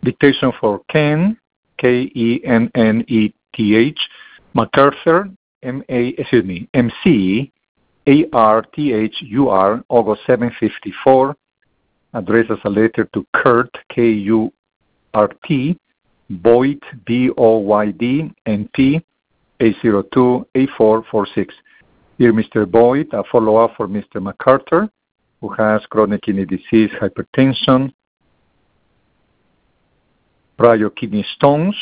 Dictation for Ken, Kenneth, MacArthur, MCARTHUR, August 754. Addressed as a letter to Kurt, KURT, Boyd, BOYD, NP, 802-8446. Dear Mr. Boyd, a follow-up for Mr. MacArthur, who has chronic kidney disease, hypertension, prior kidney stones,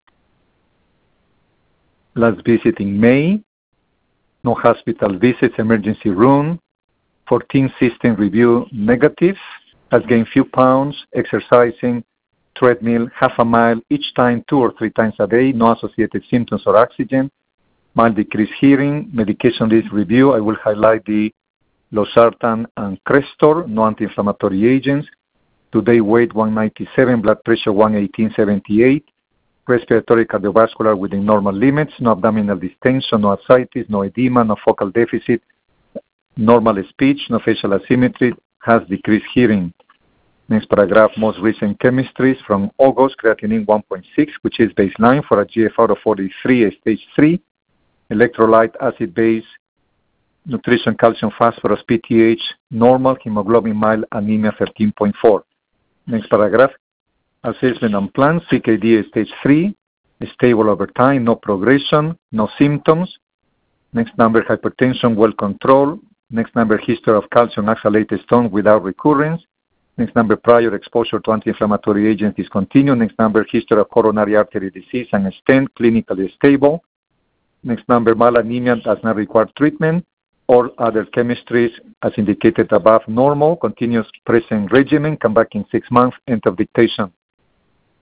last visit in May, no hospital visits, emergency room, 14 system review negative, has gained few pounds, exercising, treadmill, half a mile each time, 2 or 3 times a day, no associated symptoms or oxygen, mild decreased hearing, medication list review. I will highlight the losartan and Crestor, no anti-inflammatory agents. Today weight 197, blood pressure 118/78, respiratory cardiovascular within normal limits, no abdominal distension, no ascites, no edema, no focal deficit, normal speech, no facial asymmetry, has decreased hearing. Next paragraph, most recent chemistries from August, creatinine 1.6, which is baseline for a GFR of 43, stage 3, electrolyte, acid-base, nutrition, calcium, phosphorus, PTH, normal, hemoglobin mild, anemia 13.4. Next paragraph, assessment and plan, CKD stage 3, stable over time, no progression, no symptoms. Next number, hypertension, well controlled. Next number, history of calcium oxalate stone without recurrence. Next number, prior exposure to anti-inflammatory agents discontinued. Next number, history of coronary artery disease and stent, clinically stable. Next number, mild anemia does not require treatment. All other chemistries, as indicated above, normal. Continuous present regimen. Come back in 6 months. End of dictation.